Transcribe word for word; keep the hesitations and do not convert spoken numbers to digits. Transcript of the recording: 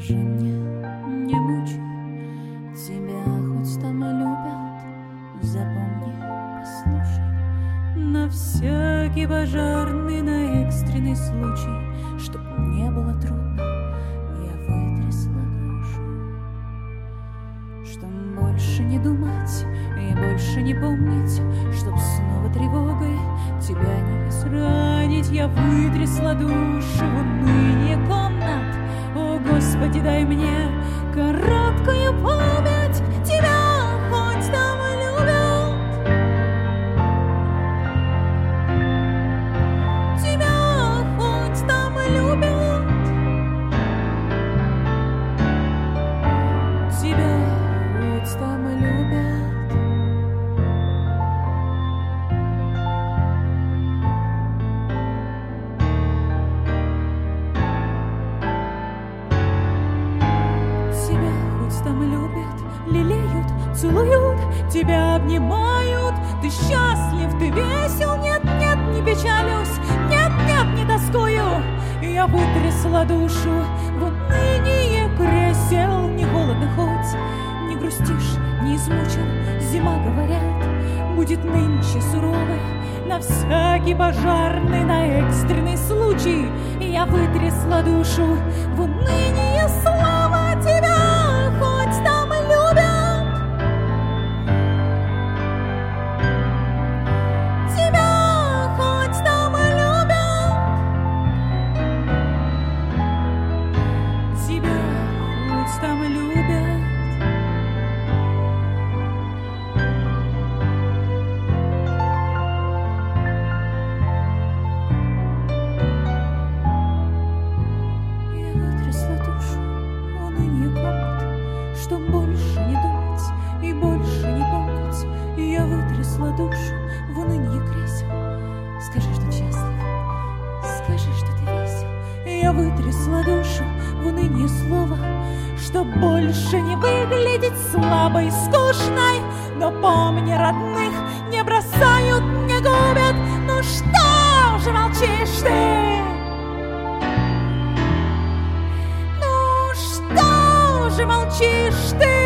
скажи мне, не мучай, тебя хоть там и любят, запомни, послушай. На всякий пожарный, на экстренный случай, чтоб не было трудно, я вытрясла душу. Чтоб больше не думать и больше не помнить, чтоб снова тревогой тебя не изранить, я вытрясла душу в уныние комнат. О, Господи, дай мне короткую память, тебя хоть там любят, тебя хоть там любят, тебя хоть там любят. Там любят, лелеют, целуют, тебя обнимают. Ты счастлив, ты весел, нет, нет, не печалюсь, нет, нет, не тоскую. Я вытрясла душу в уныние кресел. Не холодно хоть, не грустишь, не измучил. Зима, говорят, будет нынче суровой. На всякий пожарный, на экстренный случай я вытрясла душу в уныние. Слава тебя хоть там любят, тебя хоть там любят, тебя хоть там любят. Я вытрясла душу в уныние комнат, чтоб больше не думать и больше не помнить. Я вытрясла душу в уныние кресел. Скажи, что счастлив, скажи, что ты весел. Я вытрясла душу в уныние слова, чтоб больше не выглядеть слабой и скучной. Но помни, родных не бросают, не губят. Ну что же молчишь ты? Ну что же молчишь ты?